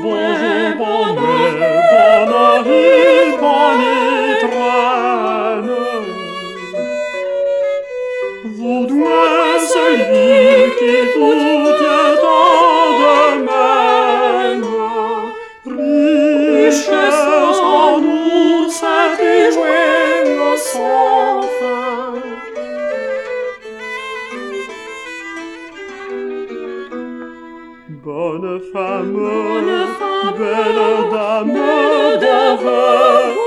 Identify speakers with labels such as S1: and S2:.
S1: jouet, bonne vie, bonne étreinte. Vous douez celui qui tout est en domaine, richesse en nous, c'est jouer sans fin. Bonne femme, belle dame d'envers,